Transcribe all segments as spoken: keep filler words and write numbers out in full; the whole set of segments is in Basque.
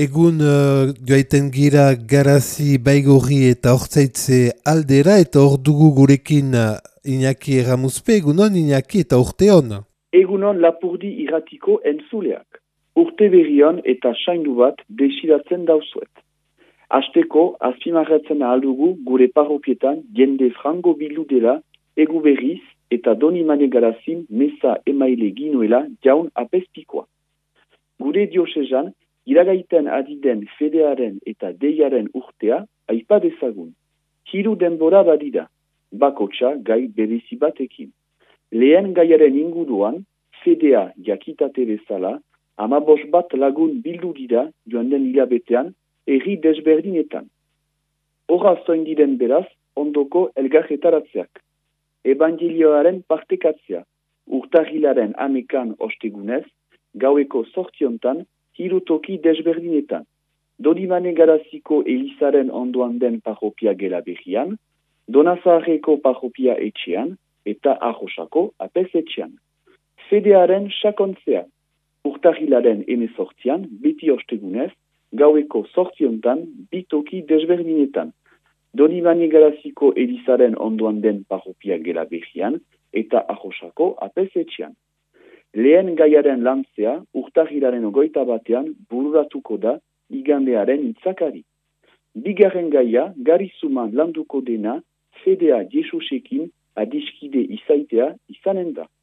Egun uh, joaiten gira Garazi, Baigorri eta Ortzaitze aldera, eta hor dugu gurekin uh, Iñaki Erramuzpe. Egunon Iñaki eta urte hon. Egunon Lapurdi irratiko entzuleak. Urte berrion eta saindu bat desiratzen dauzuet. Asteko azpimarratzen ahaldugu gure parrokietan jende frango bildu dela egu berriz eta Donimane Garazin meza emaile ginuela jaun apezpikoa. Gure diosezan, iragaiten adiden fedearen eta deiaren urtea aipa dezagun. Hiru denbora badira, bakotsa gai berezi batekin. Lehen gaiaren inguruan, fedea jakitate bezala, amabos bat lagun bildu dira joan den hilabetean, erri desberdinetan. Horra zoin diren beraz, ondoko elgarretaratzeak. Evangelioaren partekatzea, urtarrilaren amekan ostegunez, gaueko sortziontan, hiru toki desberdinetan. Donimane Garaziko Elizaren ondoan den parropia gela berrian, Donazaharreko parropia etxean, eta Arrosako apez etxean. Fedearen sakontzea, urtarrilaren emezortzian, beti ostegunez, gaueko sortziontan, bi toki desberdinetan. Donimane Garaziko Elizaren ondoan den parropia gela berrian, eta Arrosako apez etxean. Lehen gaiaren lantzea, urtarrilaren ogoita batean, bururatuko da igandearen itzakari. Bigarren gaia, garizuman landuko dena, fedea Jesusekin adiskide izaitea izanen da.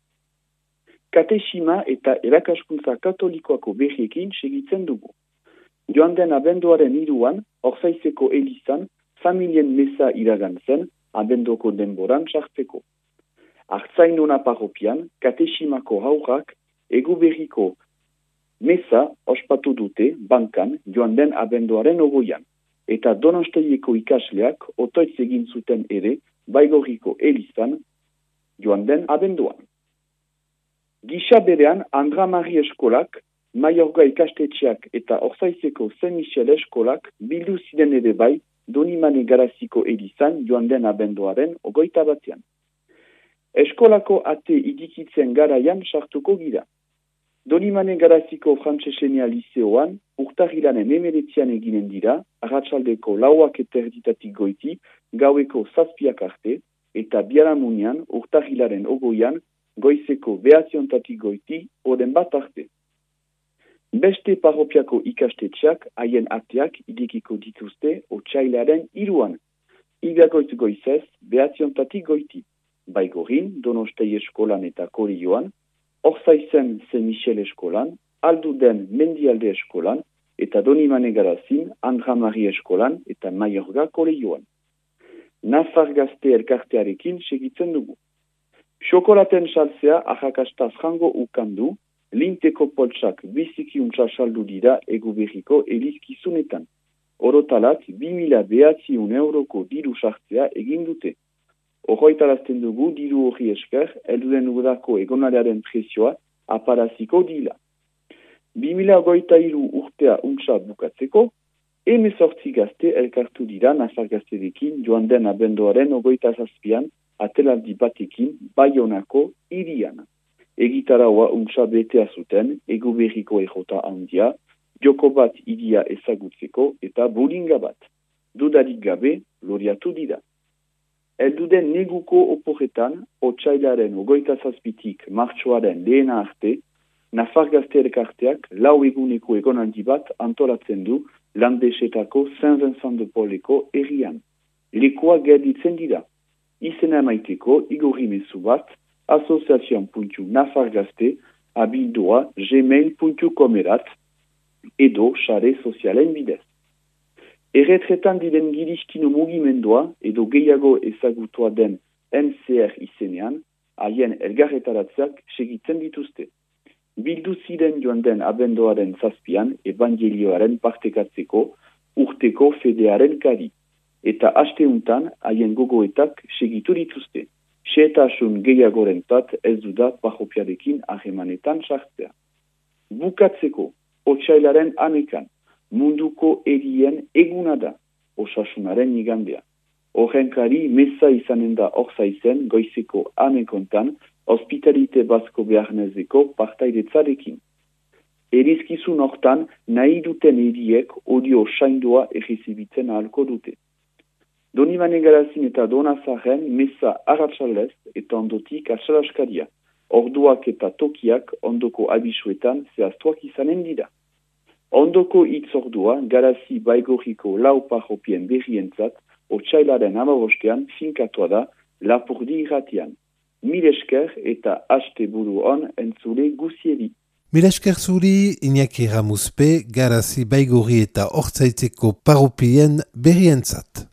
Katesima eta erakaskuntza katolikoako berriekin segitzen dugu. Joan den abenduaren hiruan, Ortzaizeko Elizan, familien meza iragantzen, abendoko denboran sartzeko. Artzainona parropian, katesimako haurrak egu berriko meza ospatu dute bankan joan den abenduaren ogoian, eta Donosteieko ikasleak otoitz egin zuten ere Baigorriko Elizan joan den abenduan. Gisa berean Andra Mari eskolak, Maiorga ikastetxeak eta Ortzaizeko Saint Michel eskolak bildu ziren ere bai Donimane Garaziko Elizan joan den abenduaren ogoita batean. Eskolako ate idikitzen garaian sartuko gira. Donimane Garaziko Frantsesenia Liseoan, urtarrilanen emeretzian eginen dira, arratsaldeko lauak eterditatik goiti, gaueko zazpiak arte, eta biaramunian, urtarrilaren ogoian, goizeko behatziontatik goiti, oden bat arte. Beste parropiako ikastetxeak haien ateak idikiko dituzte otsailaren hiruan. Igagoitz goizez, behatziontatik goiti. Baigorrin, Donostei eskolan eta Korioan, Orzaizen Saint Michel eskolan, Alduden Mendialde eskolan, eta Donimane Garazin, Andra Mari eskolan eta Maiorga Korioan. Nafar gazte elkartearekin segitzen dugu. Xokolaten salzea ahakastaz jango ukandu, linteko poltsak bizikiuntza saldu dira egu berriko elizkizunetan. Orotalat, bi mila behatziun euroko diru sartzea egin dute. Horroitarazten dugu diru hori esker, elduden udako egonalearen prezioa aparaziko dila. bi mila hogeita hiru urtea untsa bukatzeko, emezortzi gazte elkartu dira Nafar gazterekin joan den abenduaren ogoita zazpian atelaldi batekin Baionako hirian. Egitaraua untsa betea zuten, egu berriko ejota handia, joko bat hiria ezagutzeko eta bulinga bat. Dudarik gabe, loriatu dira. Elduden neguko oporretan, otsailaren ogoita zazpitik martxoaren lehena arte, Nafar gazte elkarteak lau eguneko egonaldi bat antolatzen du Landesetako Saint Vincent de Pauleko herrian. Lekoa gelditzen dira. Izena maiteko igorri mezu bat, asoziazion puntu nafargazte abildoa gmail puntu comerat edo xare sozialen bidez. Erretretan diren girizkino mugimendua edo gehiago ezagutua den M C R izenean, haien elgarretaratzeak segitzen dituzte. Bildu ziren joan den abendoaren zazpian evangelioaren partekatzeko urteko fedearen kari, eta asteuntan haien gogoetak segitu dituzte. Xehetasun gehiagorentzat ez duda parropiarekin ahemanetan sartzea. Bukatzeko, otsailaren amekan, munduko erien eguna da, osasunaren igandea. Horrenkari meza izanen da Orzaizen goizeko amekontan, Hospitalite Basko Beharnezeko partaidetzarekin. Erizkizun hortan nahi duten eriek odio saindua errezibitzen ahalko dute. Donibane Garazin eta Donazaren meza arratsaldez eta ondotik asalaskaria. Orduak eta tokiak ondoko abisuetan zehaztuak izanen dira. Ondoko hitz ordua Garazi Baigorriko lau parropien berrientzat otsailaren hamabostean finkatua da Lapurdi irratian. Mil esker eta haste buru on entzule guzieri. Mil esker zuri Iñaki Ramuzpe Garazi Baigorri eta Ortzaitzeko parropien berrientzat.